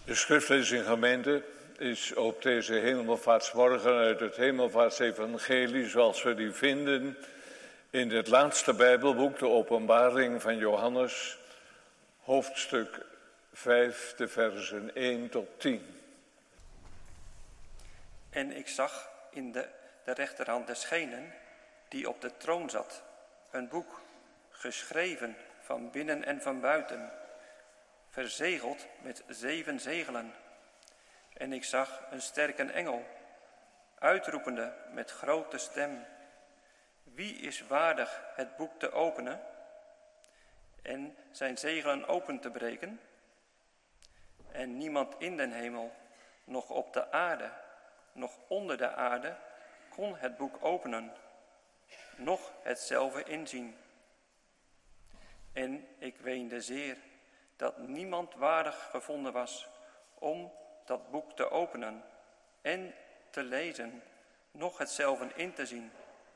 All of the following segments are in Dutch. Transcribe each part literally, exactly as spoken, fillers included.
De schriftlezing gemeente is op deze hemelvaartsmorgen uit het hemelvaartsevangelie zoals we die vinden in het laatste Bijbelboek, de Openbaring van Johannes, hoofdstuk vijf, de versen één tot tien. En ik zag in de, de rechterhand desgenen die op de troon zat, een boek, geschreven van binnen en van buiten, verzegeld met zeven zegelen. En ik zag een sterke engel, uitroepende met grote stem: wie is waardig het boek te openen en zijn zegelen open te breken? En niemand in den hemel, noch op de aarde, noch onder de aarde, kon het boek openen, noch hetzelfde inzien. En ik weende zeer dat niemand waardig gevonden was om dat boek te openen en te lezen, noch hetzelfde in te zien.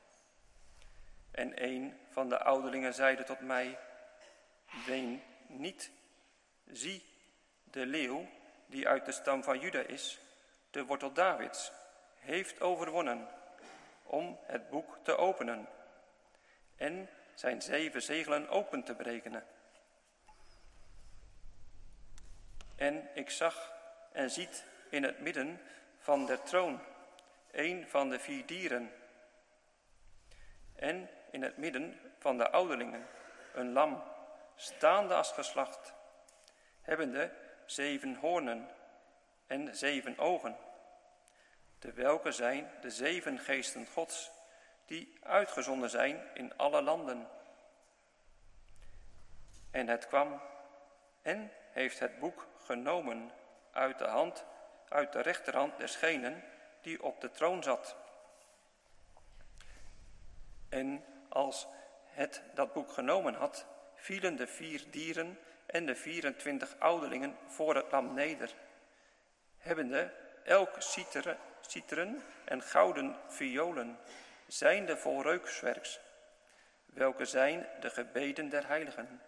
En een van de ouderlingen zeide tot mij: ween niet, zie, de leeuw die uit de stam van Juda is, de wortel Davids, heeft overwonnen om het boek te openen en zijn zeven zegelen open te breken. En ik zag en ziet in het midden van de troon een van de vier dieren, en in het midden van de ouderlingen een lam, staande als geslacht, hebbende zeven hoornen en zeven ogen, de welke zijn de zeven geesten Gods, die uitgezonden zijn in alle landen. En het kwam en heeft het boek genomen uit de hand, uit de rechterhand desgenen die op de troon zat. En als het dat boek genomen had, vielen de vier dieren en de vierentwintig ouderlingen voor het lam neder, hebbende elk citeren, citeren en gouden violen, zijnde vol reukwerks, welke zijn de gebeden der heiligen.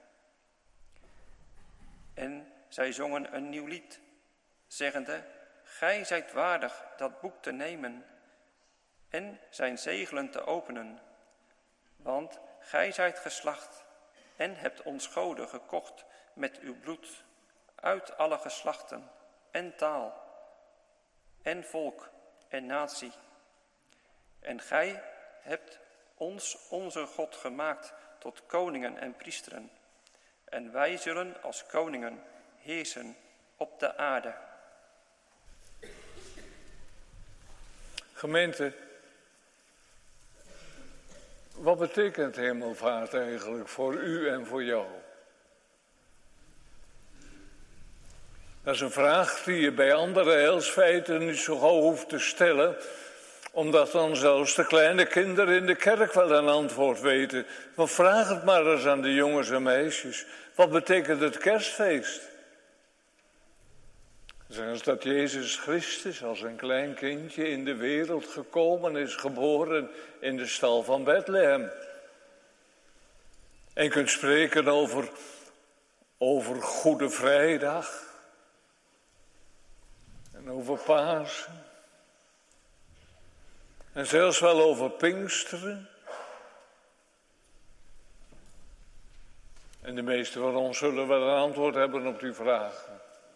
En zij zongen een nieuw lied, zeggende: gij zijt waardig dat boek te nemen en zijn zegelen te openen, want gij zijt geslacht en hebt ons goden gekocht met uw bloed uit alle geslachten en taal en volk en natie. En gij hebt ons onze God gemaakt tot koningen en priesteren, en wij zullen als koningen heersen op de aarde. Gemeente, wat betekent hemelvaart eigenlijk voor u en voor jou? Dat is een vraag die je bij andere heilsfeiten niet zo gauw hoeft te stellen, omdat dan zelfs de kleine kinderen in de kerk wel een antwoord weten. Maar vraag het maar eens aan de jongens en meisjes. Wat betekent het kerstfeest? Zeggen ze dat Jezus Christus als een klein kindje in de wereld gekomen is, geboren in de stal van Bethlehem. En je kunt spreken over, over Goede Vrijdag en over Pasen. En zelfs wel over Pinksteren. En de meesten van ons zullen wel een antwoord hebben op die vragen.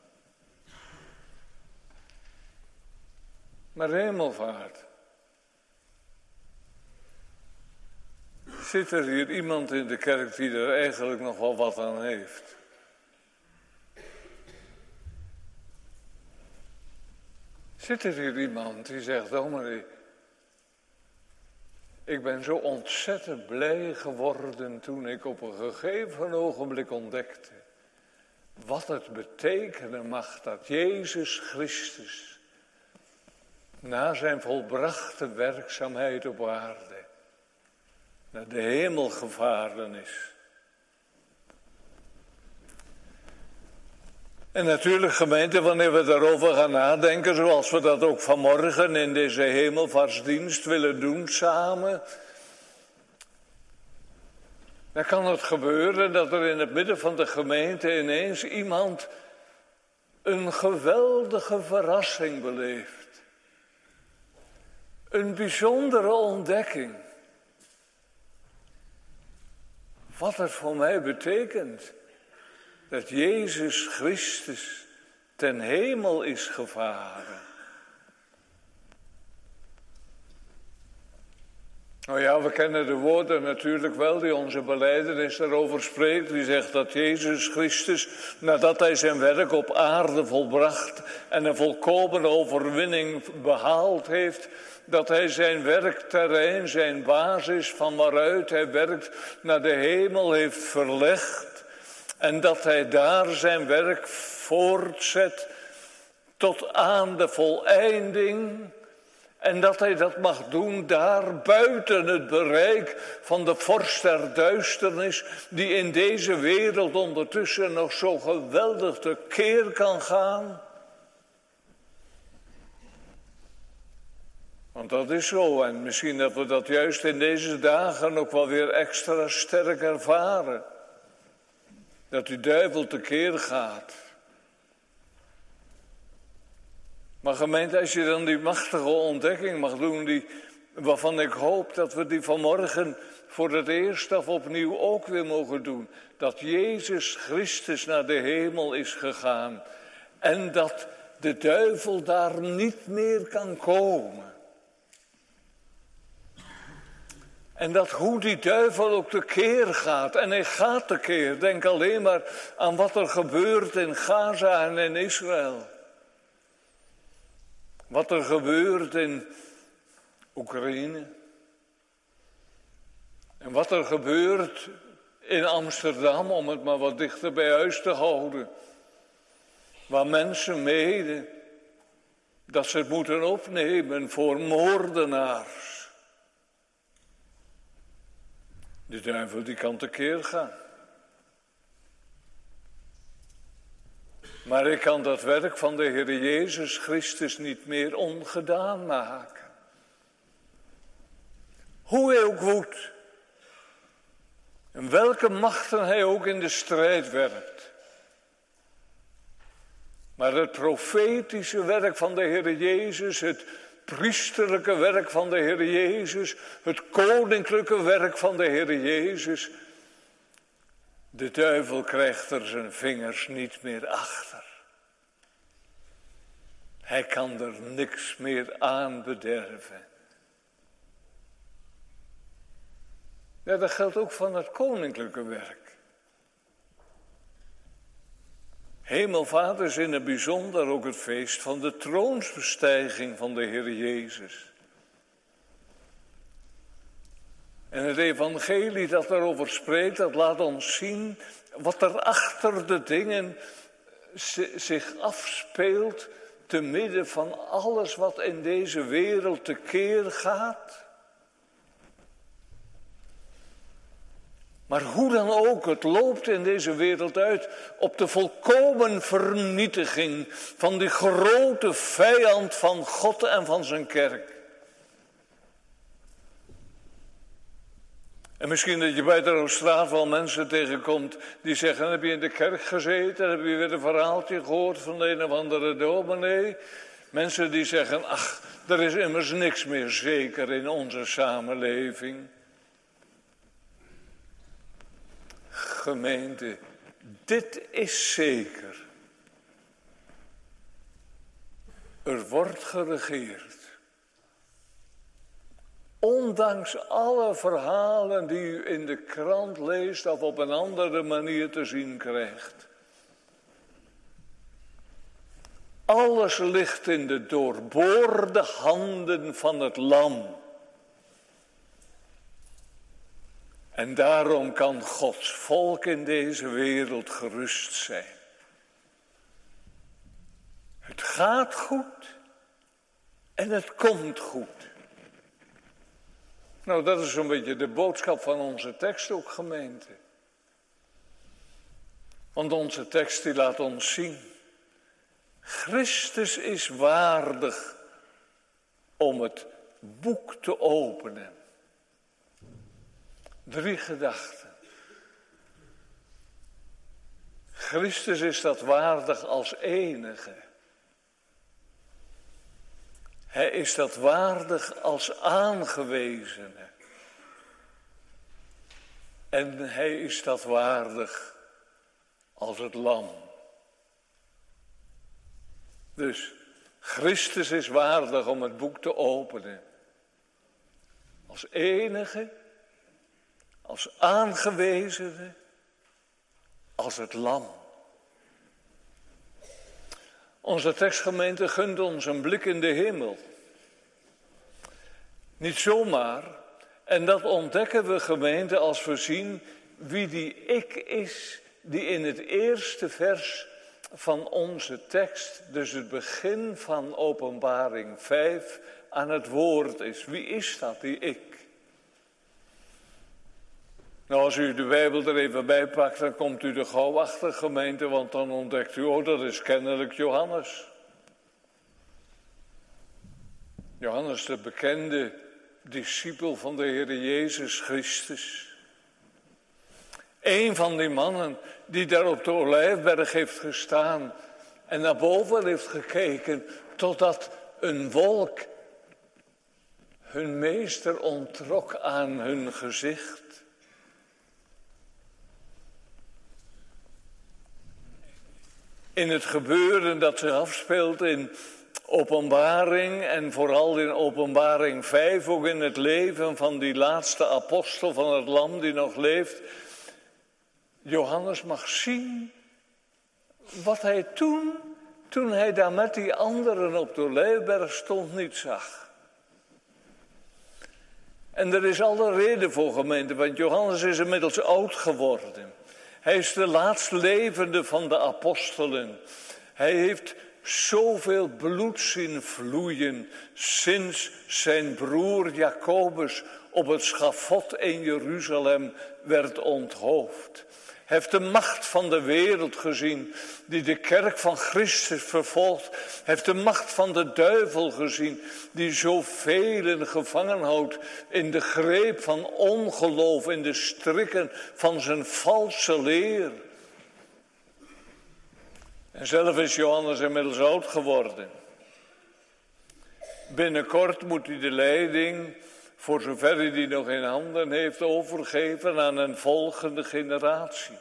Maar hemelvaart. Zit er hier iemand in de kerk die er eigenlijk nog wel wat aan heeft? Zit er hier iemand die zegt: dominee, ik ben zo ontzettend blij geworden toen ik op een gegeven ogenblik ontdekte wat het betekenen mag dat Jezus Christus na zijn volbrachte werkzaamheid op aarde naar de hemel gevaren is. En natuurlijk, gemeente, wanneer we daarover gaan nadenken, zoals we dat ook vanmorgen in deze hemelvaartsdienst willen doen samen, dan kan het gebeuren dat er in het midden van de gemeente ineens iemand een geweldige verrassing beleefd. Een bijzondere ontdekking. Wat het voor mij betekent dat Jezus Christus ten hemel is gevaren. Nou ja, we kennen de woorden natuurlijk wel die onze belijdenis daarover spreekt. Die zegt dat Jezus Christus, nadat hij zijn werk op aarde volbracht en een volkomen overwinning behaald heeft, dat hij zijn werkterrein, zijn basis van waaruit hij werkt, naar de hemel heeft verlegd. En dat hij daar zijn werk voortzet tot aan de voleinding. En dat hij dat mag doen daar buiten het bereik van de vorst der duisternis, die in deze wereld ondertussen nog zo geweldig tekeer kan gaan. Want dat is zo, en misschien dat we dat juist in deze dagen ook wel weer extra sterk ervaren. Dat die duivel tekeer gaat. Maar gemeente, als je dan die machtige ontdekking mag doen, die, waarvan ik hoop dat we die vanmorgen voor het eerst of opnieuw ook weer mogen doen. Dat Jezus Christus naar de hemel is gegaan en dat de duivel daar niet meer kan komen. En dat hoe die duivel ook tekeer gaat, en hij gaat tekeer. Denk alleen maar aan wat er gebeurt in Gaza en in Israël. Wat er gebeurt in Oekraïne. En wat er gebeurt in Amsterdam, om het maar wat dichter bij huis te houden. Waar mensen menen dat ze het moeten opnemen voor moordenaars. De duivel die kan tekeer gaan. Maar ik kan dat werk van de Heer Jezus Christus niet meer ongedaan maken. Hoe hij ook woedt. En welke machten hij ook in de strijd werpt. Maar het profetische werk van de Heer Jezus, het priesterlijke werk van de Heer Jezus, het koninklijke werk van de Heer Jezus. De duivel krijgt er zijn vingers niet meer achter. Hij kan er niks meer aan bederven. Ja, dat geldt ook van het koninklijke werk. Hemelvaart is in het bijzonder ook het feest van de troonsbestijging van de Heer Jezus. En het evangelie dat daarover spreekt, dat laat ons zien wat er achter de dingen zich afspeelt te midden van alles wat in deze wereld tekeer gaat. Maar hoe dan ook, het loopt in deze wereld uit op de volkomen vernietiging van die grote vijand van God en van zijn kerk. En misschien dat je bij de straat wel mensen tegenkomt die zeggen, heb je in de kerk gezeten, heb je weer een verhaaltje gehoord van de een of andere dominee. Mensen die zeggen, ach, er is immers niks meer zeker in onze samenleving. Gemeente, dit is zeker. Er wordt geregeerd. Ondanks alle verhalen die u in de krant leest of op een andere manier te zien krijgt. Alles ligt in de doorboorde handen van het lam. En daarom kan Gods volk in deze wereld gerust zijn. Het gaat goed en het komt goed. Nou, dat is zo'n beetje de boodschap van onze tekst ook, gemeente. Want onze tekst die laat ons zien. Christus is waardig om het boek te openen. Drie gedachten. Christus is dat waardig als enige. Hij is dat waardig als aangewezene. En hij is dat waardig als het lam. Dus Christus is waardig om het boek te openen. Als enige, als aangewezene, als het lam. Onze tekstgemeente gunt ons een blik in de hemel. Niet zomaar. En dat ontdekken we, gemeente, als we zien wie die ik is die in het eerste vers van onze tekst, dus het begin van Openbaring vijf, aan het woord is. Wie is dat, die ik? Nou, als u de Bijbel er even bij pakt, dan komt u er gauw achter, gemeente, want dan ontdekt u, oh, dat is kennelijk Johannes. Johannes, de bekende discipel van de Heer Jezus Christus. Een van die mannen die daar op de Olijfberg heeft gestaan en naar boven heeft gekeken totdat een wolk hun meester onttrok aan hun gezicht. In het gebeuren dat zich afspeelt in Openbaring en vooral in Openbaring vijf, ook in het leven van die laatste apostel van het lam die nog leeft. Johannes mag zien wat hij toen, toen hij daar met die anderen op de Olijfberg stond, niet zag. En er is alle reden voor, gemeente, want Johannes is inmiddels oud geworden. Hij is de laatst levende van de apostelen. Hij heeft zoveel bloed zien vloeien sinds zijn broer Jacobus op het schafot in Jeruzalem werd onthoofd. Hij heeft de macht van de wereld gezien die de kerk van Christus vervolgt. Hij heeft de macht van de duivel gezien die zoveel gevangen houdt in de greep van ongeloof, in de strikken van zijn valse leer. En zelf is Johannes inmiddels oud geworden. Binnenkort moet hij de leiding, voor zover hij die nog in handen heeft, overgeven aan een volgende generatie.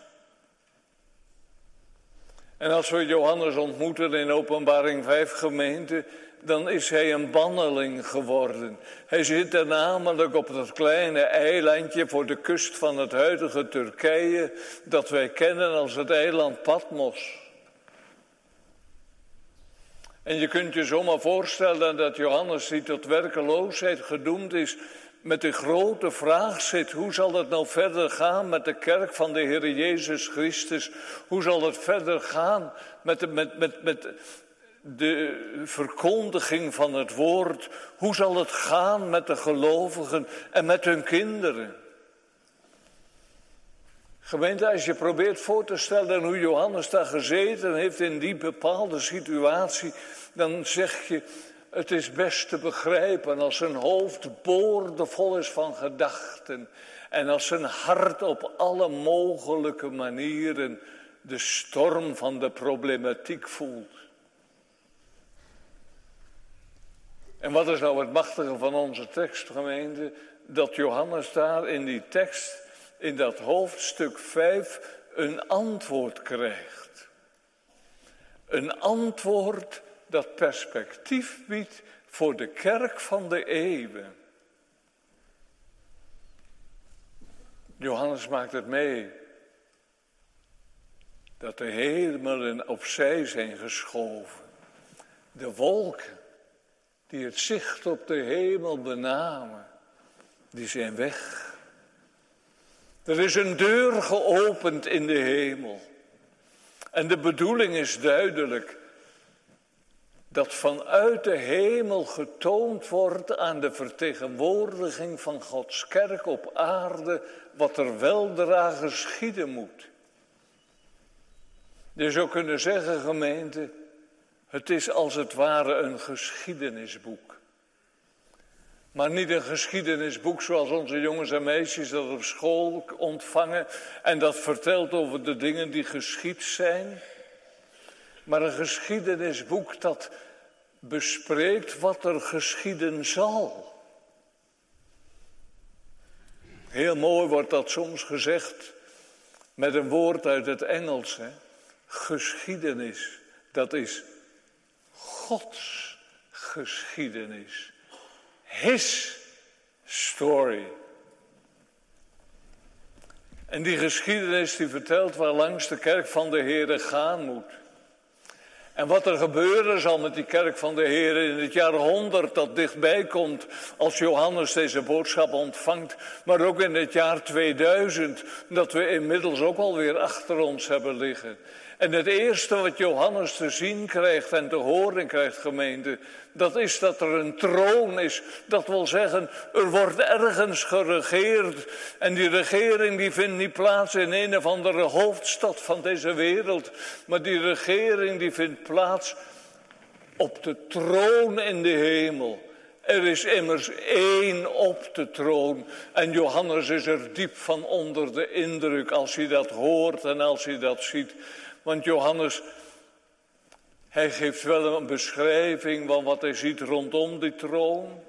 En als we Johannes ontmoeten in Openbaring vijf, gemeente, dan is hij een banneling geworden. Hij zit er namelijk op dat kleine eilandje voor de kust van het huidige Turkije, dat wij kennen als het eiland Patmos. En je kunt je zomaar voorstellen dat Johannes, die tot werkeloosheid gedoemd is, met de grote vraag zit: hoe zal het nou verder gaan met de kerk van de Heer Jezus Christus? Hoe zal het verder gaan met de, met, met, met de verkondiging van het woord? Hoe zal het gaan met de gelovigen en met hun kinderen? Gemeente, als je probeert voor te stellen hoe Johannes daar gezeten heeft in die bepaalde situatie, dan zeg je: het is best te begrijpen als zijn hoofd boordevol is van gedachten en als zijn hart op alle mogelijke manieren de storm van de problematiek voelt. En wat is nou het machtige van onze tekst, gemeente? Dat Johannes daar in die tekst, in dat hoofdstuk vijf, een antwoord krijgt. Een antwoord dat perspectief biedt voor de kerk van de eeuwen. Johannes maakt het mee dat de hemelen opzij zijn geschoven. De wolken die het zicht op de hemel benamen, die zijn weg. Er is een deur geopend in de hemel. En de bedoeling is duidelijk: dat vanuit de hemel getoond wordt aan de vertegenwoordiging van Gods kerk op aarde wat er weldra geschieden moet. Je zou kunnen zeggen, gemeente, het is als het ware een geschiedenisboek. Maar niet een geschiedenisboek zoals onze jongens en meisjes dat op school ontvangen en dat vertelt over de dingen die geschied zijn. Maar een geschiedenisboek dat bespreekt wat er geschieden zal. Heel mooi wordt dat soms gezegd met een woord uit het Engels. Hè? Geschiedenis, dat is Gods geschiedenis. His story. En die geschiedenis die vertelt waar langs de kerk van de Heere gaan moet. En wat er gebeuren zal met die kerk van de Heere in het jaar honderd dat dichtbij komt als Johannes deze boodschap ontvangt. Maar ook in het jaar tweeduizend dat we inmiddels ook alweer achter ons hebben liggen. En het eerste wat Johannes te zien krijgt en te horen krijgt, gemeente, dat is dat er een troon is. Dat wil zeggen, er wordt ergens geregeerd. En die regering die vindt niet plaats in een of andere hoofdstad van deze wereld. Maar die regering die vindt plaats op de troon in de hemel. Er is immers één op de troon. En Johannes is er diep van onder de indruk als hij dat hoort en als hij dat ziet. Want Johannes, hij geeft wel een beschrijving van wat hij ziet rondom die troon.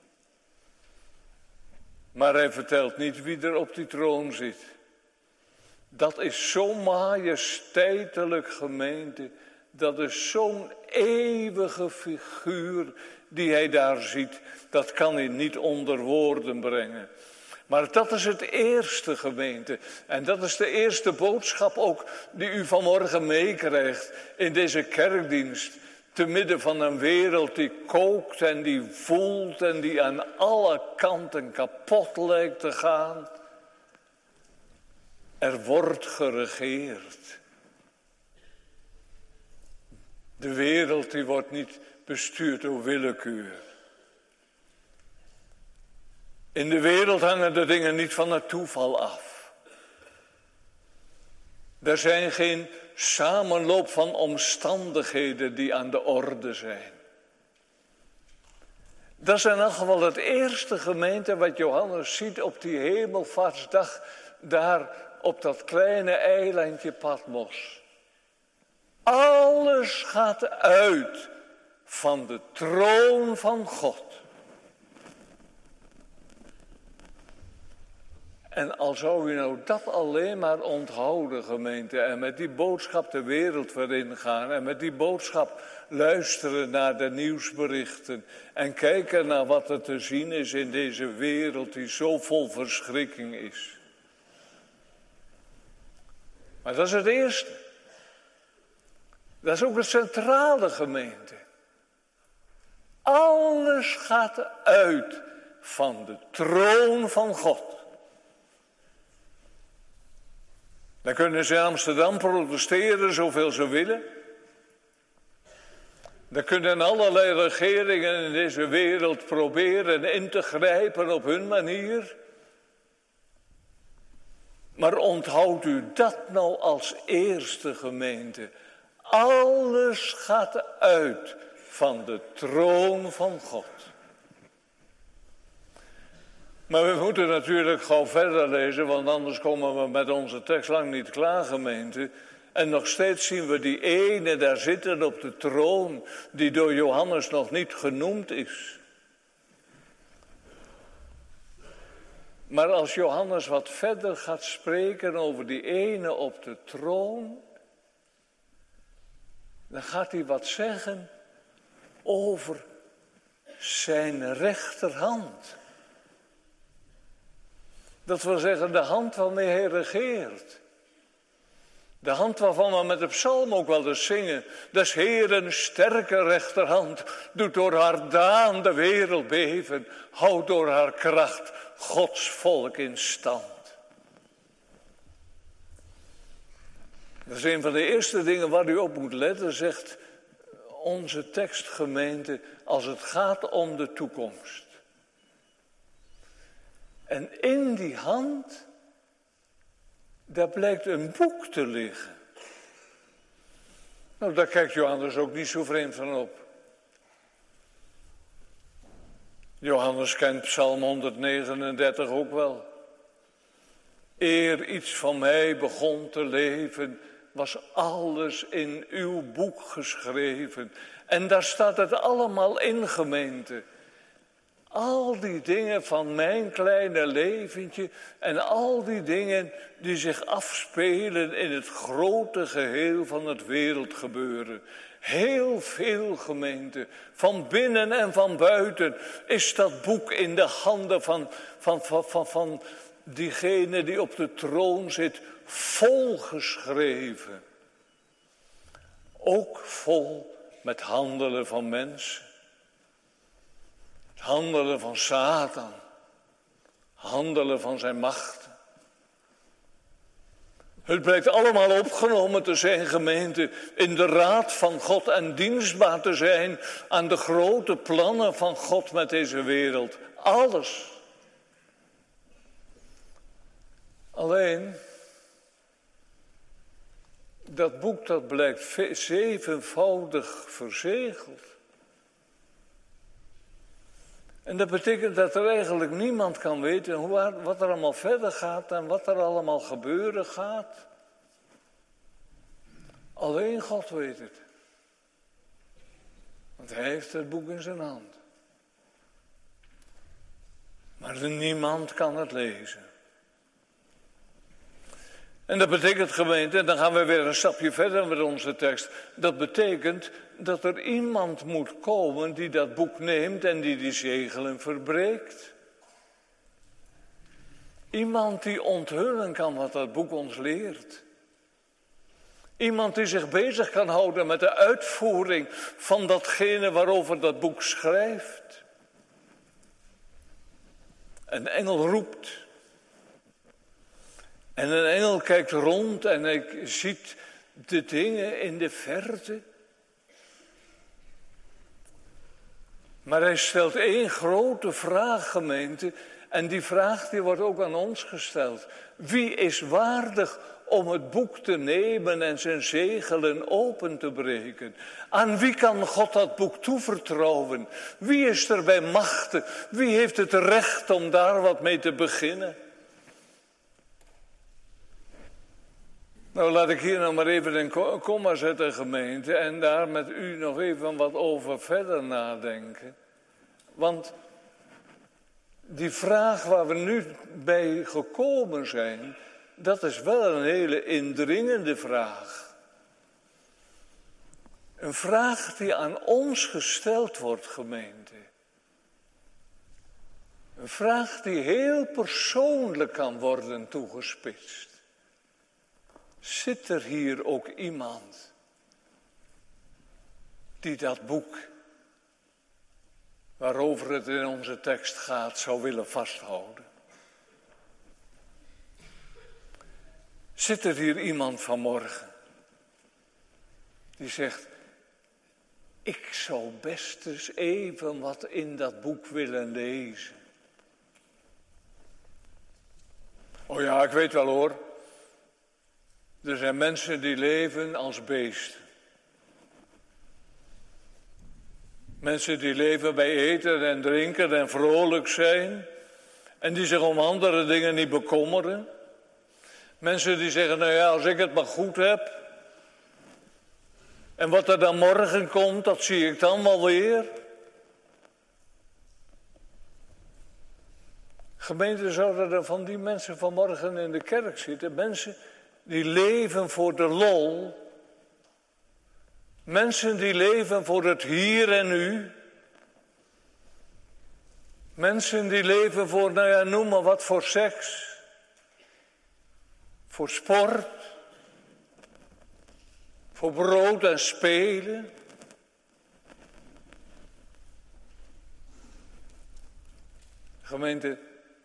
Maar hij vertelt niet wie er op die troon zit. Dat is zo'n majesteitelijk, gemeente. Dat is zo'n eeuwige figuur die hij daar ziet. Dat kan hij niet onder woorden brengen. Maar dat is het eerste, gemeente. En dat is de eerste boodschap ook die u vanmorgen meekrijgt in deze kerkdienst. Te midden van een wereld die kookt en die voelt en die aan alle kanten kapot lijkt te gaan. Er wordt geregeerd. De wereld die wordt niet bestuurd door willekeur. In de wereld hangen de dingen niet van het toeval af. Er zijn geen samenloop van omstandigheden die aan de orde zijn. Dat is in elk geval het eerste, gemeente wat Johannes ziet op die hemelvaartsdag, daar op dat kleine eilandje Patmos. Alles gaat uit van de troon van God. En al zou u nou dat alleen maar onthouden, gemeente, en met die boodschap de wereld weer ingaan, en met die boodschap luisteren naar de nieuwsberichten, en kijken naar wat er te zien is in deze wereld die zo vol verschrikking is. Maar dat is het eerste. Dat is ook het centrale, gemeente. Alles gaat uit van de troon van God. Dan kunnen ze in Amsterdam protesteren zoveel ze willen. Dan kunnen allerlei regeringen in deze wereld proberen in te grijpen op hun manier. Maar onthoudt u dat nou als eerste, gemeente. Alles gaat uit van de troon van God. Maar we moeten natuurlijk gauw verder lezen, want anders komen we met onze tekst lang niet klaar, gemeente. En nog steeds zien we die ene daar zitten op de troon, die door Johannes nog niet genoemd is. Maar als Johannes wat verder gaat spreken over die ene op de troon, dan gaat hij wat zeggen over zijn rechterhand. Dat wil zeggen de hand waarmee hij regeert. De hand waarvan we met de psalm ook wel eens zingen. Des Heeren sterke rechterhand doet door haar daan de wereld beven. Houdt door haar kracht Gods volk in stand. Dat is een van de eerste dingen waar u op moet letten, zegt onze tekstgemeente, als het gaat om de toekomst. En in die hand, daar blijkt een boek te liggen. Nou, daar kijkt Johannes ook niet zo vreemd van op. Johannes kent Psalm honderdnegenendertig ook wel. Eer iets van mij begon te leven, was alles in uw boek geschreven. En daar staat het allemaal in, gemeente. Al die dingen van mijn kleine leventje en al die dingen die zich afspelen in het grote geheel van het wereldgebeuren. Heel veel, gemeente, van binnen en van buiten is dat boek in de handen van, van, van, van, van diegene die op de troon zit, volgeschreven. Ook vol met handelen van mensen. Handelen van Satan. Handelen van zijn machten. Het blijkt allemaal opgenomen te zijn, gemeente, in de raad van God en dienstbaar te zijn aan de grote plannen van God met deze wereld. Alles. Alleen, dat boek dat blijkt zevenvoudig verzegeld. En dat betekent dat er eigenlijk niemand kan weten hoe, wat er allemaal verder gaat en wat er allemaal gebeuren gaat. Alleen God weet het. Want hij heeft het boek in zijn hand. Maar niemand kan het lezen. En dat betekent, gemeente, en dan gaan we weer een stapje verder met onze tekst. Dat betekent dat er iemand moet komen die dat boek neemt en die die zegelen verbreekt. Iemand die onthullen kan wat dat boek ons leert. Iemand die zich bezig kan houden met de uitvoering van datgene waarover dat boek schrijft. Een engel roept. En een engel kijkt rond en hij ziet de dingen in de verte. Maar hij stelt één grote vraag, gemeente. En die vraag die wordt ook aan ons gesteld. Wie is waardig om het boek te nemen en zijn zegelen open te breken? Aan wie kan God dat boek toevertrouwen? Wie is er bij machten? Wie heeft het recht om daar wat mee te beginnen? Nou, laat ik hier nog maar even een komma zetten, gemeente, en daar met u nog even wat over verder nadenken. Want die vraag waar we nu bij gekomen zijn, dat is wel een hele indringende vraag. Een vraag die aan ons gesteld wordt, gemeente. Een vraag die heel persoonlijk kan worden toegespitst. Zit er hier ook iemand die dat boek, waarover het in onze tekst gaat, zou willen vasthouden? Zit er hier iemand vanmorgen die zegt, ik zou best eens even wat in dat boek willen lezen? Oh ja, ik weet wel hoor. Er zijn mensen die leven als beesten. Mensen die leven bij eten en drinken en vrolijk zijn. En die zich om andere dingen niet bekommeren. Mensen die zeggen, nou ja, als ik het maar goed heb. En wat er dan morgen komt, dat zie ik dan wel weer. Gemeente, zouden er van die mensen vanmorgen in de kerk zitten. Mensen die leven voor de lol. Mensen die leven voor het hier en nu. Mensen die leven voor, nou ja, noem maar wat, voor seks. Voor sport. Voor brood en spelen. Gemeente,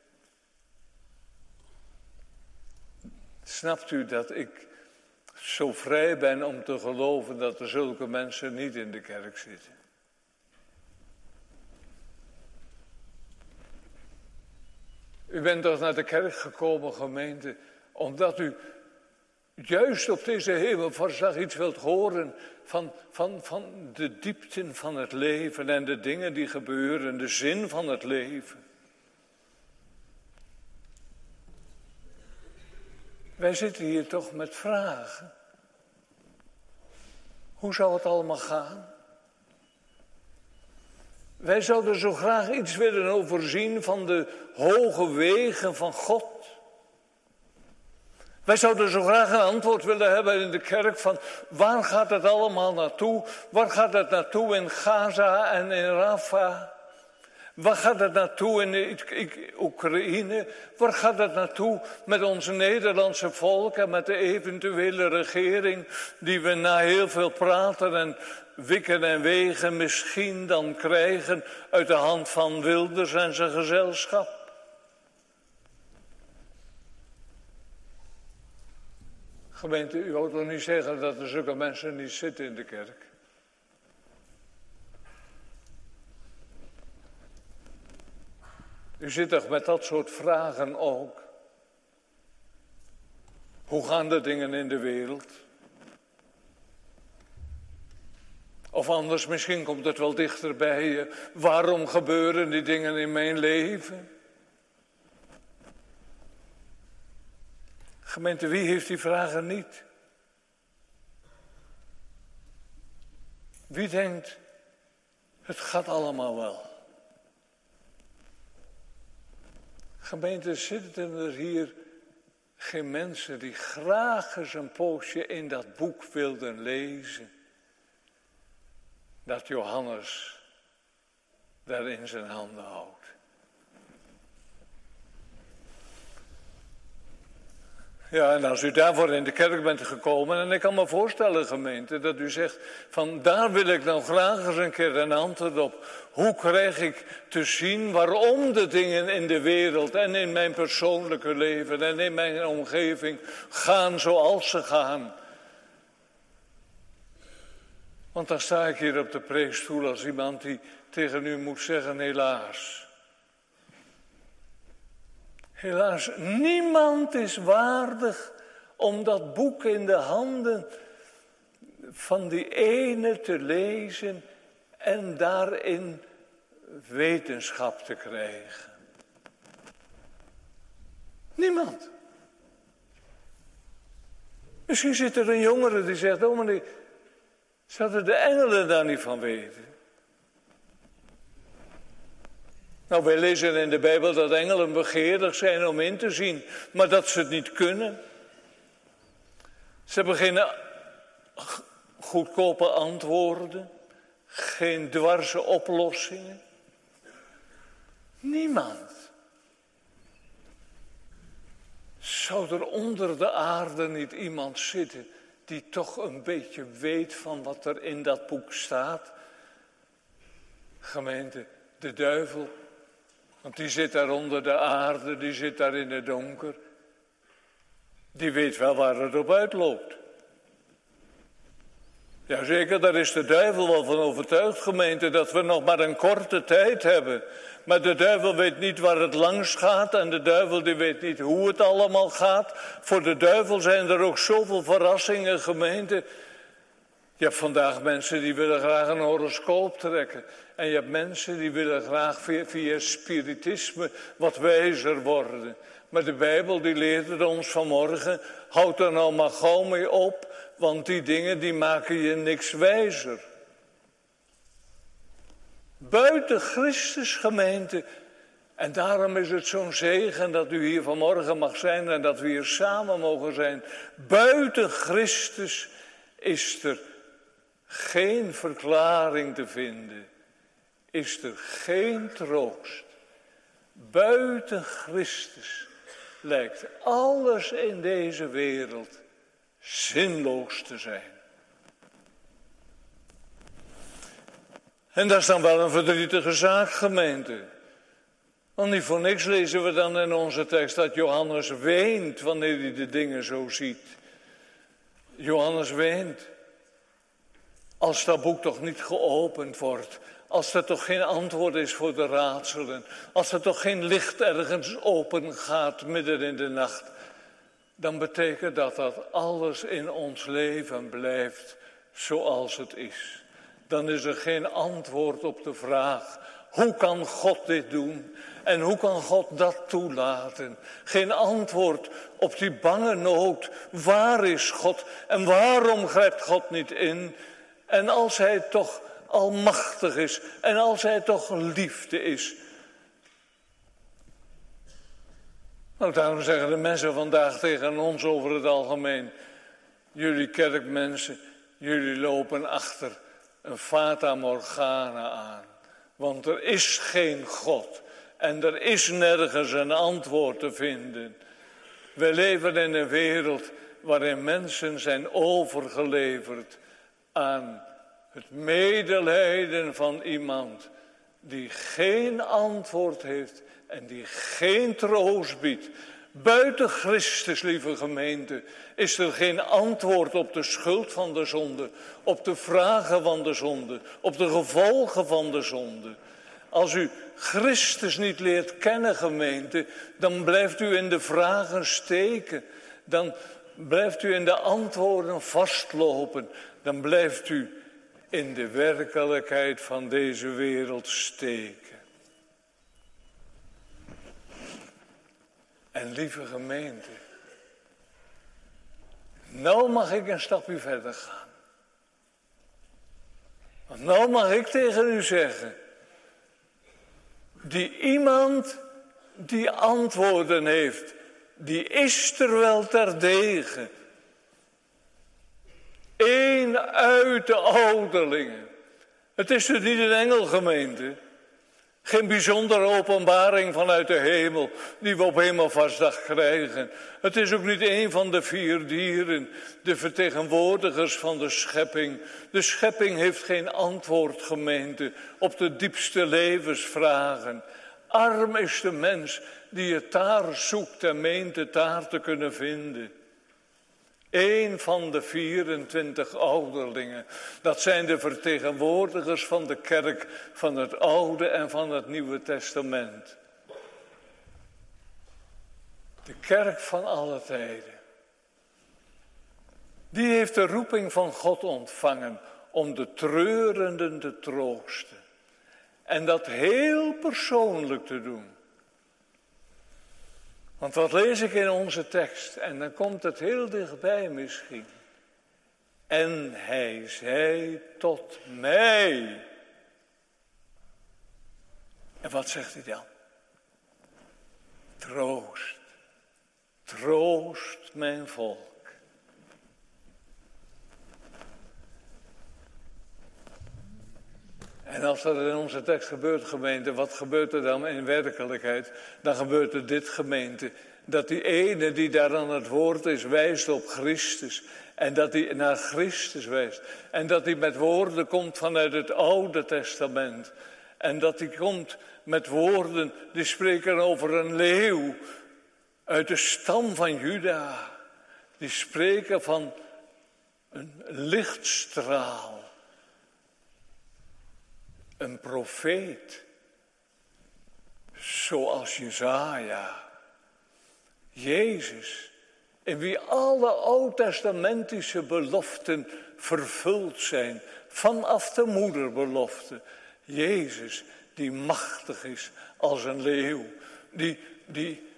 snapt u dat ik zo vrij ben om te geloven dat er zulke mensen niet in de kerk zitten? U bent toch naar de kerk gekomen, gemeente, omdat u juist op deze hemelvaartsdag iets wilt horen van, van, van de diepten van het leven en de dingen die gebeuren, de zin van het leven. Wij zitten hier toch met vragen. Hoe zou het allemaal gaan? Wij zouden zo graag iets willen overzien van de hoge wegen van God. Wij zouden zo graag een antwoord willen hebben in de kerk van waar gaat het allemaal naartoe? Waar gaat het naartoe in Gaza en in Rafah? Waar gaat het naartoe in Oekraïne? Waar gaat het naartoe met onze Nederlandse volk en met de eventuele regering die we na heel veel praten en wikken en wegen misschien dan krijgen uit de hand van Wilders en zijn gezelschap? Gemeente, u wilt toch niet zeggen dat er zulke mensen niet zitten in de kerk? U zit toch met dat soort vragen ook? Hoe gaan de dingen in de wereld? Of anders, misschien komt het wel dichter bij je. Waarom gebeuren die dingen in mijn leven? Gemeente, wie heeft die vragen niet? Wie denkt, het gaat allemaal wel? Gemeente, zitten er hier geen mensen die graag eens een poosje in dat boek wilden lezen? Dat Johannes daar in zijn handen houdt. Ja, en als u daarvoor in de kerk bent gekomen, en ik kan me voorstellen, gemeente, dat u zegt van daar wil ik nou graag eens een keer een antwoord op. Hoe krijg ik te zien waarom de dingen in de wereld en in mijn persoonlijke leven en in mijn omgeving gaan zoals ze gaan? Want dan sta ik hier op de preekstoel als iemand die tegen u moet zeggen, helaas. Helaas, niemand is waardig om dat boek in de handen van die ene te lezen en daarin wetenschap te krijgen. Niemand. Misschien zit er een jongere die zegt, oh meneer, zouden de engelen daar niet van weten? Nou, wij lezen in de Bijbel dat engelen begeerig zijn om in te zien, maar dat ze het niet kunnen. Ze hebben geen goedkope antwoorden, geen dwarse oplossingen. Niemand. Zou er onder de aarde niet iemand zitten die toch een beetje weet van wat er in dat boek staat? Gemeente, de duivel. Want die zit daar onder de aarde, die zit daar in het donker. Die weet wel waar het op uitloopt. Jazeker, daar is de duivel wel van overtuigd, gemeente, dat we nog maar een korte tijd hebben. Maar de duivel weet niet waar het langs gaat en de duivel die weet niet hoe het allemaal gaat. Voor de duivel zijn er ook zoveel verrassingen, gemeente. Je hebt vandaag mensen die willen graag een horoscoop trekken. En je hebt mensen die willen graag via, via spiritisme wat wijzer worden. Maar de Bijbel die leert het ons vanmorgen, houd er nou maar gauw mee op, want die dingen die maken je niks wijzer. Buiten Christus, gemeente. En daarom is het zo'n zegen dat u hier vanmorgen mag zijn en dat we hier samen mogen zijn. Buiten Christus is er geen verklaring te vinden. Is er geen troost. Buiten Christus lijkt alles in deze wereld zinloos te zijn. En dat is dan wel een verdrietige zaak, gemeente. Want niet voor niks lezen we dan in onze tekst dat Johannes weent wanneer hij de dingen zo ziet. Johannes weent. Als dat boek toch niet geopend wordt. Als er toch geen antwoord is voor de raadselen. Als er toch geen licht ergens open gaat midden in de nacht. dan betekent dat dat alles in ons leven blijft zoals het is. Dan is er geen antwoord op de vraag, hoe kan God dit doen? En hoe kan God dat toelaten? Geen antwoord op die bange nood. Waar is God? En waarom grijpt God niet in? En als hij toch almachtig is en als hij toch liefde is. Nou, daarom zeggen de mensen vandaag tegen ons over het algemeen. Jullie kerkmensen, jullie lopen achter een fata morgana aan. Want er is geen God. En er is nergens een antwoord te vinden. We leven in een wereld waarin mensen zijn overgeleverd aan het medelijden van iemand die geen antwoord heeft en die geen troost biedt. Buiten Christus, lieve gemeente, is er geen antwoord op de schuld van de zonde, op de vragen van de zonde, op de gevolgen van de zonde. Als u Christus niet leert kennen, gemeente, dan blijft u in de vragen steken. Dan blijft u in de antwoorden vastlopen. Dan blijft u in de werkelijkheid van deze wereld steken. En lieve gemeente, nou mag ik een stapje verder gaan. Want nou mag ik tegen u zeggen, die iemand die antwoorden heeft, die is er wel terdege. Eén uit de ouderlingen. Het is dus niet een engelgemeente. Geen bijzondere openbaring vanuit de hemel die we op Hemelvaartsdag krijgen. Het is ook niet een van de vier dieren, de vertegenwoordigers van de schepping. De schepping heeft geen antwoord, gemeente, op de diepste levensvragen. Arm is de mens die het daar zoekt en meent het daar te kunnen vinden. Eén van de vierentwintig ouderlingen, dat zijn de vertegenwoordigers van de kerk van het Oude en van het Nieuwe Testament. De kerk van alle tijden. Die heeft de roeping van God ontvangen om de treurenden te troosten. En dat heel persoonlijk te doen. Want wat lees ik in onze tekst? En dan komt het heel dichtbij misschien. En hij zei tot mij. En wat zegt hij dan? Troost. Troost mijn volk. En als dat in onze tekst gebeurt, gemeente, wat gebeurt er dan in werkelijkheid? Dan gebeurt er dit, gemeente, dat die ene die daar aan het woord is, wijst op Christus. En dat hij naar Christus wijst. En dat hij met woorden komt vanuit het Oude Testament. En dat hij komt met woorden die spreken over een leeuw uit de stam van Juda. Die spreken van een lichtstraal. Een profeet, zoals Jesaja, Jezus, in wie alle oud-testamentische beloften vervuld zijn, vanaf de moederbelofte. Jezus, die machtig is als een leeuw, die, die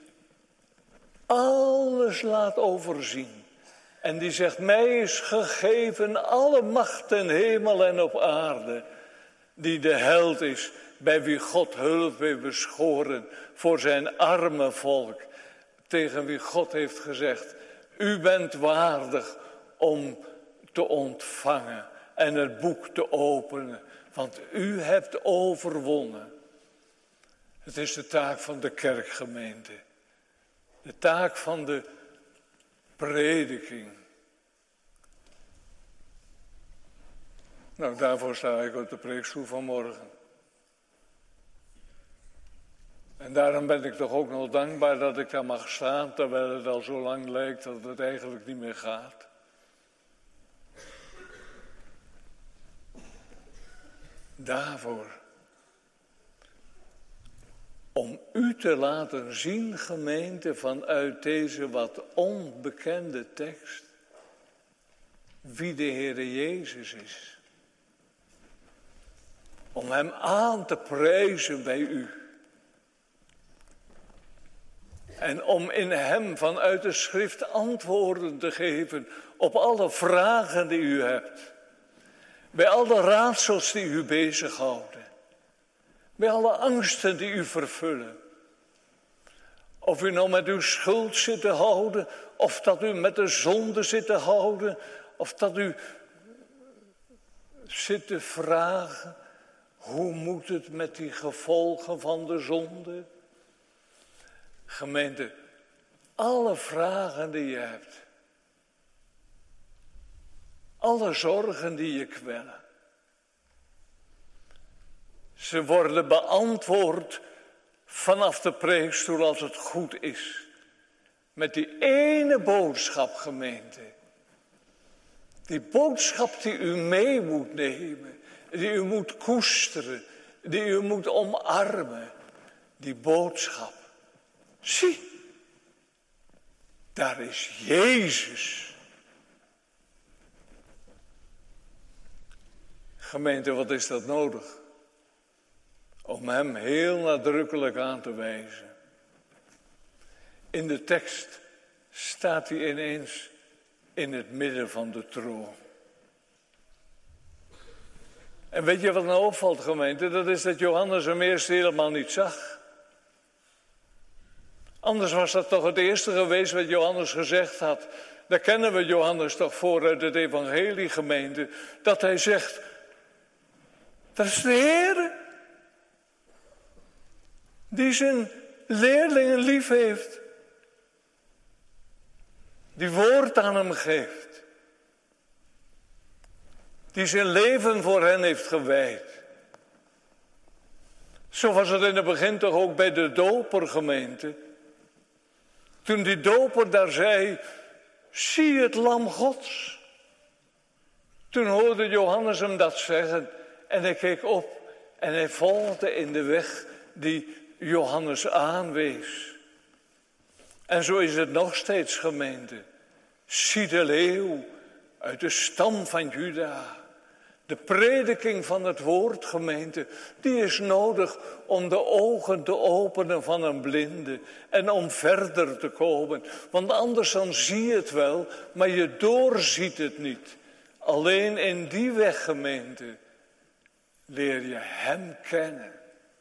alles laat overzien. En die zegt, mij is gegeven alle macht in hemel en op aarde. Die de held is, bij wie God hulp heeft beschoren voor zijn arme volk. Tegen wie God heeft gezegd, u bent waardig om te ontvangen en het boek te openen. Want u hebt overwonnen. Het is de taak van de kerkgemeente. De taak van de prediking. Nou, daarvoor sta ik op de preekstoel vanmorgen. En daarom ben ik toch ook nog dankbaar dat ik daar mag staan, terwijl het al zo lang lijkt dat het eigenlijk niet meer gaat. Daarvoor. om u te laten zien, gemeente, vanuit deze wat onbekende tekst, wie de Heere Jezus is. Om hem aan te prijzen bij u. En om in hem vanuit de schrift antwoorden te geven op alle vragen die u hebt. Bij alle raadsels die u bezighouden. Bij alle angsten die u vervullen. Of u nou met uw schuld zit te houden, of dat u met de zonde zit te houden, of dat u zit te vragen, hoe moet het met die gevolgen van de zonde? Gemeente, alle vragen die je hebt, alle zorgen die je kwellen, ze worden beantwoord vanaf de preekstoel als het goed is. Met die ene boodschap, gemeente. Die boodschap die u mee moet nemen, die u moet koesteren, die u moet omarmen. Die boodschap. Zie, daar is Jezus. Gemeente, wat is dat nodig? Om hem heel nadrukkelijk aan te wijzen. In de tekst staat hij ineens in het midden van de troon. En weet je wat nou opvalt, gemeente? Dat is dat Johannes hem eerst helemaal niet zag. Anders was dat toch het eerste geweest wat Johannes gezegd had. Daar kennen we Johannes toch voor uit het evangelie, gemeente. Dat hij zegt, dat is de Heer. Die zijn leerlingen lief heeft. Die woord aan hem geeft. Die zijn leven voor hen heeft gewijd. Zo was het in het begin toch ook bij de dopergemeente. Toen die doper daar zei, zie het lam Gods. Toen hoorde Johannes hem dat zeggen en hij keek op en hij volgde in de weg die Johannes aanwees. En zo is het nog steeds, gemeente. Zie de leeuw uit de stam van Juda. De prediking van het woord, gemeente, die is nodig om de ogen te openen van een blinde en om verder te komen. Want anders dan zie je het wel, maar je doorziet het niet. Alleen in die weg, gemeente, leer je hem kennen.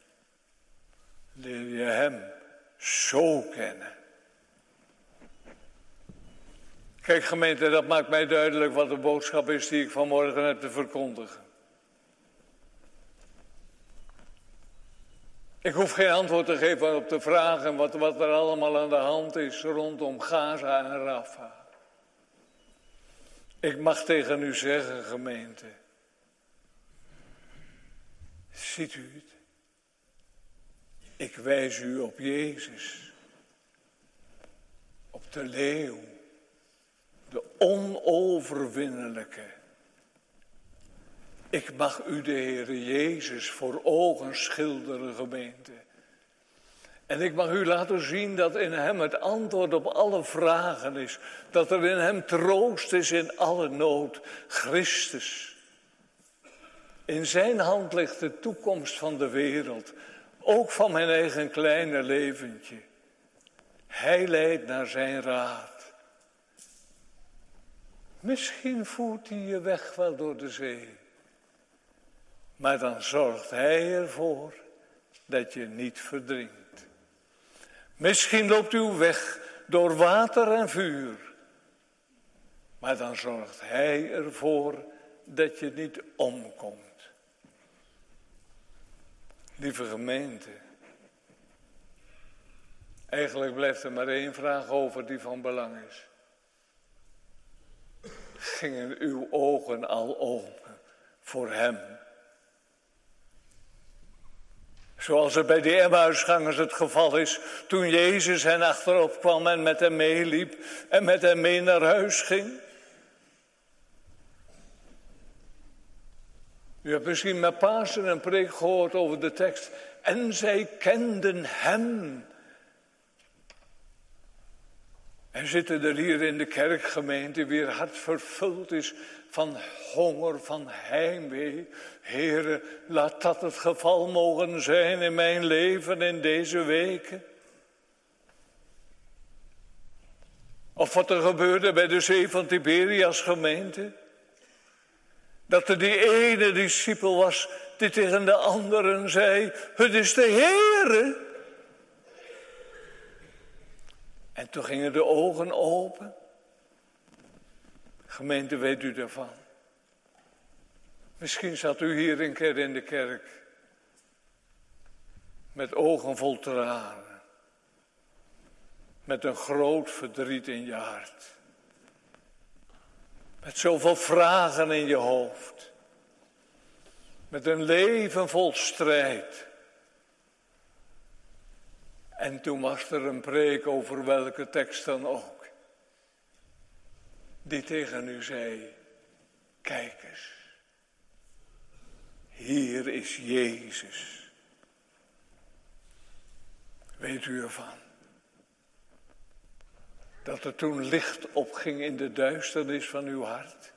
Leer je hem zo kennen. Kijk, gemeente, dat maakt mij duidelijk wat de boodschap is die ik vanmorgen heb te verkondigen. Ik hoef geen antwoord te geven op de vragen wat, wat er allemaal aan de hand is rondom Gaza en Rafah. Ik mag tegen u zeggen, gemeente, ziet u het? Ik wijs u op Jezus, op de leeuw. De onoverwinnelijke. Ik mag u de Heere Jezus voor ogen schilderen, gemeente. En ik mag u laten zien dat in hem het antwoord op alle vragen is. Dat er in hem troost is in alle nood. Christus. In zijn hand ligt de toekomst van de wereld. Ook van mijn eigen kleine leventje. Hij leidt naar zijn raad. Misschien voert hij je weg wel door de zee. Maar dan zorgt hij ervoor dat je niet verdrinkt. Misschien loopt uw weg door water en vuur. Maar dan zorgt hij ervoor dat je niet omkomt. Lieve gemeente. Eigenlijk blijft er maar één vraag over die van belang is. Gingen uw ogen al open voor hem? Zoals het bij de Emmausgangers het geval is toen Jezus hen achterop kwam en met hem meeliep en met hem mee naar huis ging. U hebt misschien met Pasen een preek gehoord over de tekst. En zij kenden hem. En zitten er hier in de kerkgemeente weer hart vervuld is van honger, van heimwee. Heere, laat dat het geval mogen zijn in mijn leven in deze weken. Of wat er gebeurde bij de Zee van Tiberias gemeente. Dat er die ene discipel was die tegen de anderen zei, het is de Heere. En toen gingen de ogen open. Gemeente, weet u daarvan? Misschien zat u hier een keer in de kerk met ogen vol tranen. Met een groot verdriet in je hart. Met zoveel vragen in je hoofd. Met een leven vol strijd. En toen was er een preek over welke tekst dan ook. Die tegen u zei, kijk eens. Hier is Jezus. Weet u ervan? Dat er toen licht opging in de duisternis van uw hart.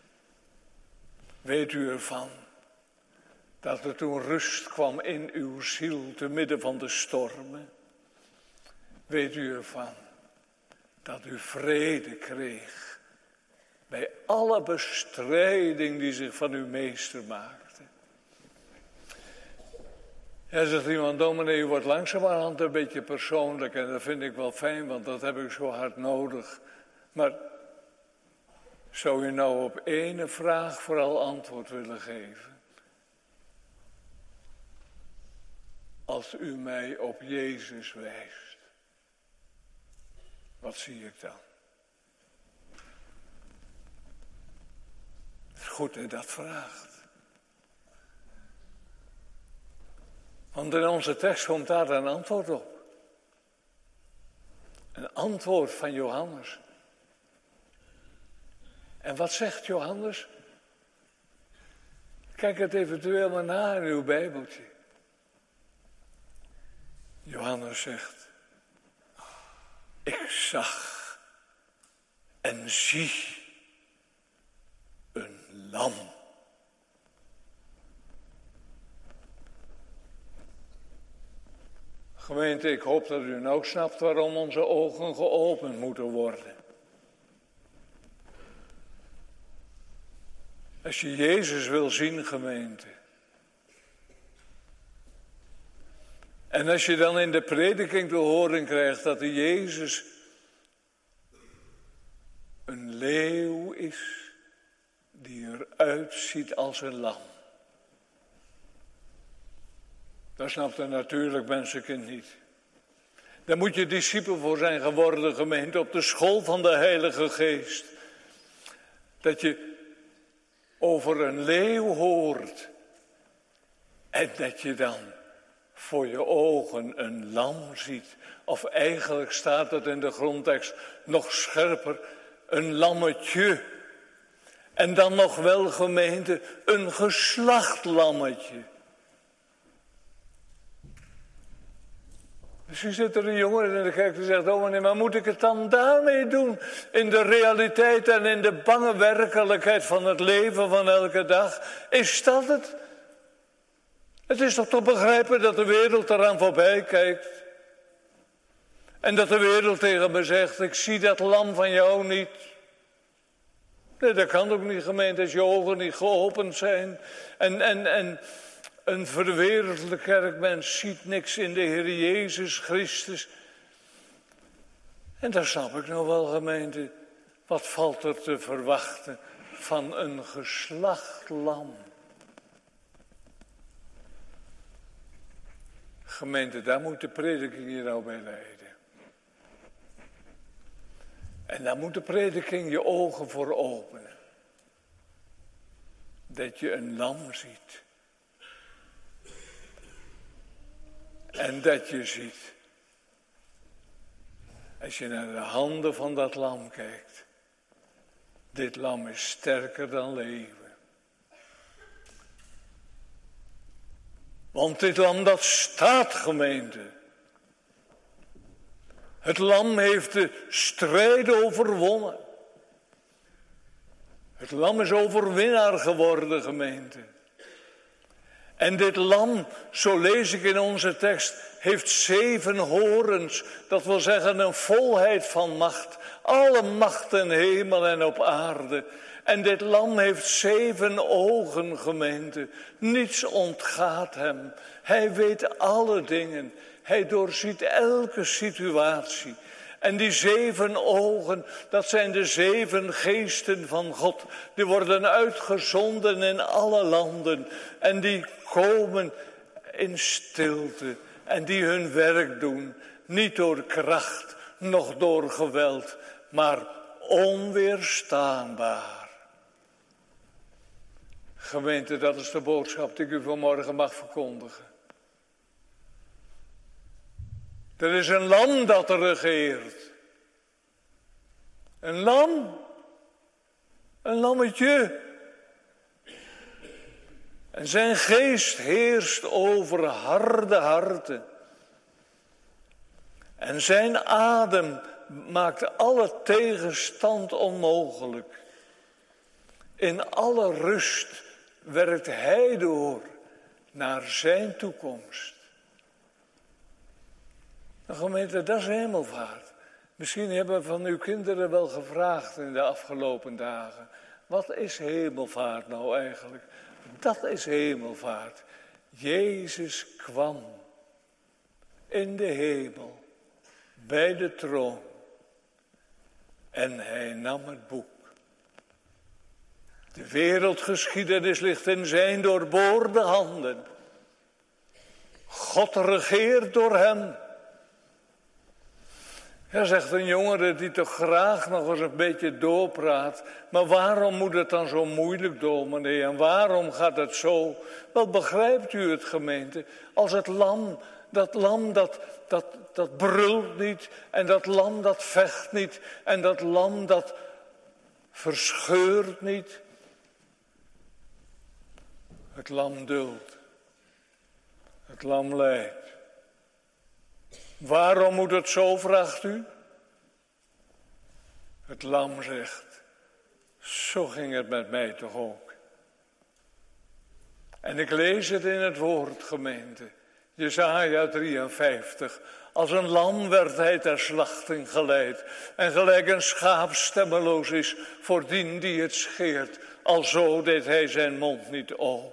Weet u ervan? Dat er toen rust kwam in uw ziel te midden van de stormen. Weet u ervan? Dat u vrede kreeg. Bij alle bestrijding die zich van uw meester maakte. Ja, zegt iemand, dominee, u wordt langzamerhand een beetje persoonlijk. En dat vind ik wel fijn, want dat heb ik zo hard nodig. Maar zou u nou op ene vraag vooral antwoord willen geven? Als u mij op Jezus wijst, wat zie ik dan? Het is goed dat u dat vraagt. Want in onze tekst komt daar een antwoord op. Een antwoord van Johannes. En wat zegt Johannes? Kijk het eventueel maar na in uw Bijbeltje. Johannes zegt, ik zag en zie een lam. Gemeente, ik hoop dat u nou snapt waarom onze ogen geopend moeten worden. Als je Jezus wil zien, gemeente. En als je dan in de prediking te horen krijgt dat de Jezus een leeuw is die eruit ziet als een lam. Dat snapt een natuurlijk mensenkind niet. Daar moet je discipel voor zijn geworden, gemeente, op de school van de Heilige Geest. Dat je over een leeuw hoort en dat je dan voor je ogen een lam ziet. Of eigenlijk staat het in de grondtekst nog scherper, een lammetje. En dan nog wel, gemeente, een geslacht lammetje. Misschien zit er een jongen in de kerk die zegt, oh meneer, maar moet ik het dan daarmee doen? In de realiteit en in de bange werkelijkheid van het leven van elke dag. Is dat het? Het is toch te begrijpen dat de wereld eraan voorbij kijkt. En dat de wereld tegen me zegt, ik zie dat lam van jou niet. Nee, dat kan ook niet, gemeente, als je ogen niet geopend zijn. En, en, en een verwereldelijke kerkmens ziet niks in de Heer Jezus Christus. En daar snap ik nou wel, gemeente. Wat valt er te verwachten van een geslacht lam? Gemeente, daar moet de prediking je nou bij leiden. En daar moet de prediking je ogen voor openen. Dat je een lam ziet. En dat je ziet, als je naar de handen van dat lam kijkt, dit lam is sterker dan leeuwen. Want dit lam dat staat, gemeente. Het lam heeft de strijd overwonnen. Het lam is overwinnaar geworden, gemeente. En dit lam, zo lees ik in onze tekst, heeft zeven horens. Dat wil zeggen een volheid van macht. Alle macht in hemel en op aarde. En dit lam heeft zeven ogen, gemeente. Niets ontgaat hem. Hij weet alle dingen. Hij doorziet elke situatie. En die zeven ogen, dat zijn de zeven geesten van God. Die worden uitgezonden in alle landen. En die komen in stilte. En die hun werk doen. Niet door kracht, noch door geweld. Maar onweerstaanbaar. Gemeente, dat is de boodschap die ik u vanmorgen mag verkondigen. Er is een lam dat regeert. Een lam. Een lammetje. En zijn geest heerst over harde harten. En zijn adem maakt alle tegenstand onmogelijk. In alle rust werkt hij door naar zijn toekomst. Nou, gemeente, dat is hemelvaart. Misschien hebben van uw kinderen wel gevraagd in de afgelopen dagen. Wat is hemelvaart nou eigenlijk? Dat is hemelvaart. Jezus kwam in de hemel, bij de troon. En hij nam het boek. De wereldgeschiedenis ligt in zijn doorboorde handen. God regeert door hem. Ja, zegt een jongere die toch graag nog eens een beetje doorpraat. Maar waarom moet het dan zo moeilijk, dominee? En waarom gaat het zo? Wel, begrijpt u het, gemeente? Als het lam, dat lam dat, dat, dat brult niet. En dat lam dat vecht niet. En dat lam dat verscheurt niet. Het lam duldt. Het lam lijdt. Waarom moet het zo, vraagt u? Het lam zegt, zo ging het met mij toch ook. En ik lees het in het woord, gemeente. Jesaja drieënvijftig. Als een lam werd hij ter slachting geleid. En gelijk een schaap stemmeloos is voor dien die het scheert. Alzo deed hij zijn mond niet open.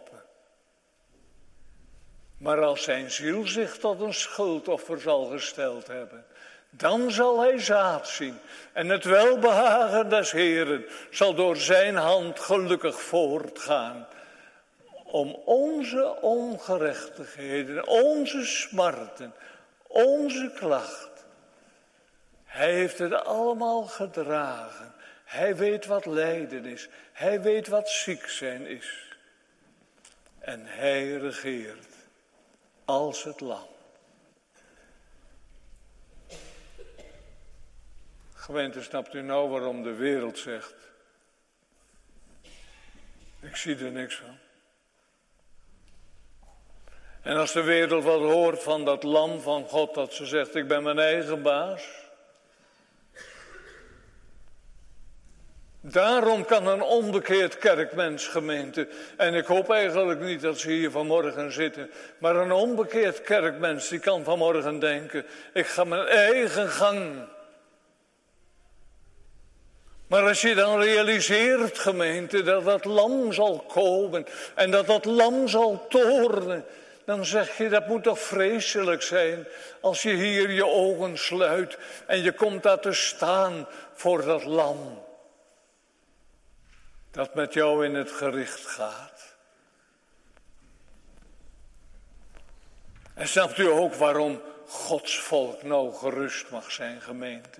Maar als zijn ziel zich tot een schuldoffer zal gesteld hebben, dan zal hij zaad zien. En het welbehagen des Heeren zal door zijn hand gelukkig voortgaan. Om onze ongerechtigheden, onze smarten, onze klacht. Hij heeft het allemaal gedragen. Hij weet wat lijden is. Hij weet wat ziek zijn is. En hij regeert. Als het lam. Gemeente, snapt u nou waarom de wereld zegt? Ik zie er niks van. En als de wereld wat hoort van dat lam van God, dat ze zegt, ik ben mijn eigen baas. Daarom kan een onbekeerd kerkmens, gemeente, en ik hoop eigenlijk niet dat ze hier vanmorgen zitten, maar een onbekeerd kerkmens die kan vanmorgen denken, ik ga mijn eigen gang. Maar als je dan realiseert, gemeente, dat dat lam zal komen en dat dat lam zal toornen, dan zeg je, dat moet toch vreselijk zijn als je hier je ogen sluit en je komt daar te staan voor dat lam. Dat met jou in het gericht gaat. En snapt u ook waarom Gods volk nou gerust mag zijn, gemeente?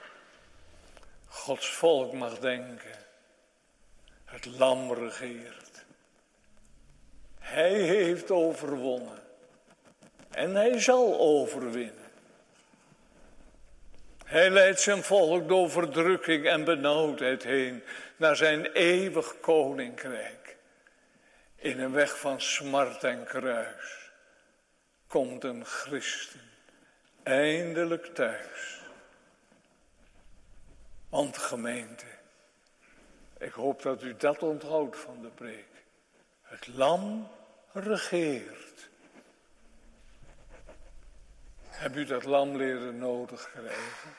Gods volk mag denken, het lam regeert. Hij heeft overwonnen. En hij zal overwinnen. Hij leidt zijn volk door verdrukking en benauwdheid heen naar zijn eeuwig koninkrijk. In een weg van smart en kruis. komt een christen eindelijk thuis. Want gemeente, ik hoop dat u dat onthoudt van de preek. Het lam regeert. Heb u dat lam leren nodig krijgen?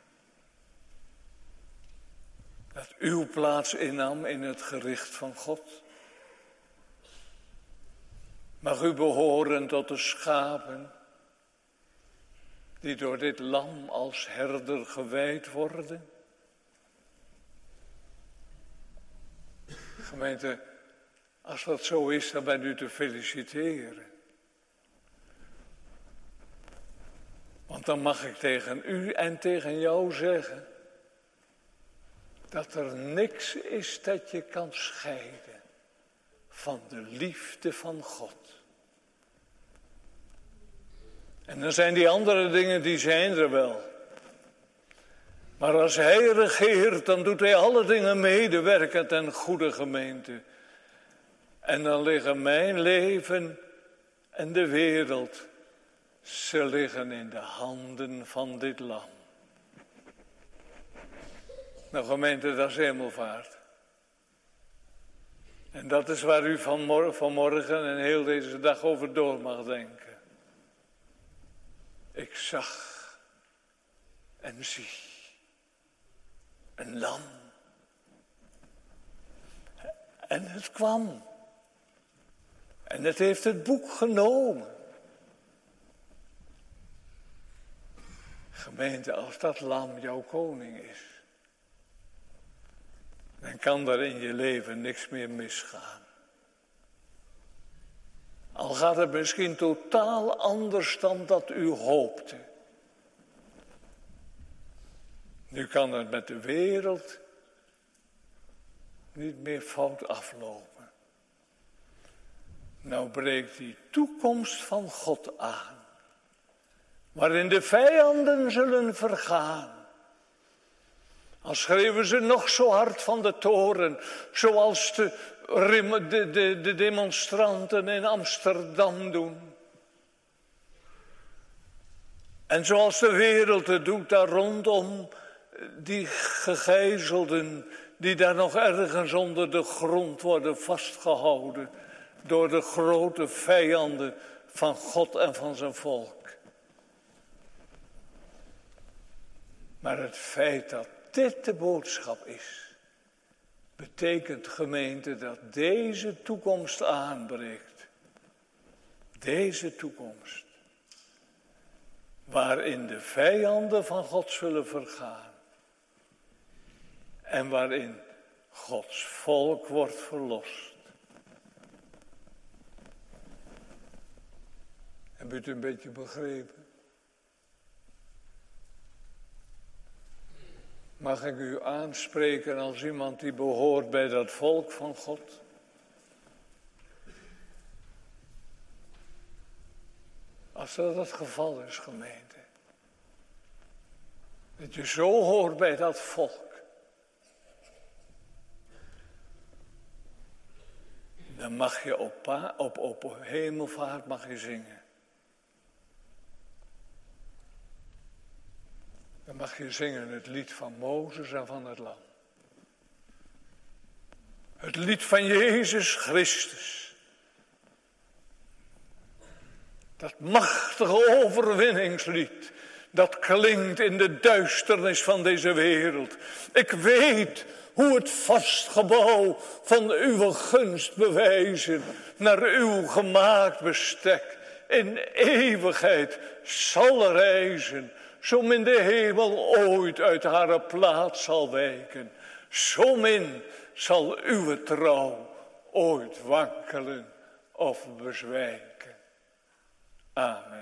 Dat uw plaats innam in het gericht van God. Mag u behoren tot de schapen die door dit lam als herder gewijd worden? Gemeente, als dat zo is, dan bent u te feliciteren. Want dan mag ik tegen u en tegen jou zeggen dat er niks is dat je kan scheiden van de liefde van God. En dan zijn die andere dingen, die zijn er wel. Maar als hij regeert, dan doet hij alle dingen medewerken ten goede, gemeente. En dan liggen mijn leven en de wereld, ze liggen in de handen van dit lam. Nou gemeente, dat is hemelvaart. En dat is waar u vanmorgen, vanmorgen en heel deze dag over door mag denken. Ik zag en zie een lam. En het kwam. En het heeft het boek genomen. Gemeente, als dat lam jouw koning is, dan kan er in je leven niks meer misgaan. Al gaat het misschien totaal anders dan dat u hoopte. Nu kan het met de wereld niet meer fout aflopen. Nou breekt die toekomst van God aan, waarin de vijanden zullen vergaan. Al schreeuwen ze nog zo hard van de toren, zoals de, de, de, de demonstranten in Amsterdam doen. En zoals de wereld het doet daar rondom die gegijzelden, die daar nog ergens onder de grond worden vastgehouden door de grote vijanden van God en van zijn volk. Maar het feit dat dit de boodschap is, betekent, gemeente, dat deze toekomst aanbreekt. Deze toekomst. Waarin de vijanden van God zullen vergaan. En waarin Gods volk wordt verlost. Heb u het een beetje begrepen? Mag ik u aanspreken als iemand die behoort bij dat volk van God? Als dat het geval is, gemeente. Dat je zo hoort bij dat volk. Dan mag je op, pa, op, op hemelvaart mag je zingen. Dan mag je zingen het lied van Mozes en van het lam. Het lied van Jezus Christus. Dat machtige overwinningslied. Dat klinkt in de duisternis van deze wereld. Ik weet hoe het vastgebouw van uw gunst bewijzen naar uw gemaakt bestek in eeuwigheid zal reizen. Zo min de hemel ooit uit haar plaats zal wijken, zo min zal uw trouw ooit wankelen of bezwijken. Amen.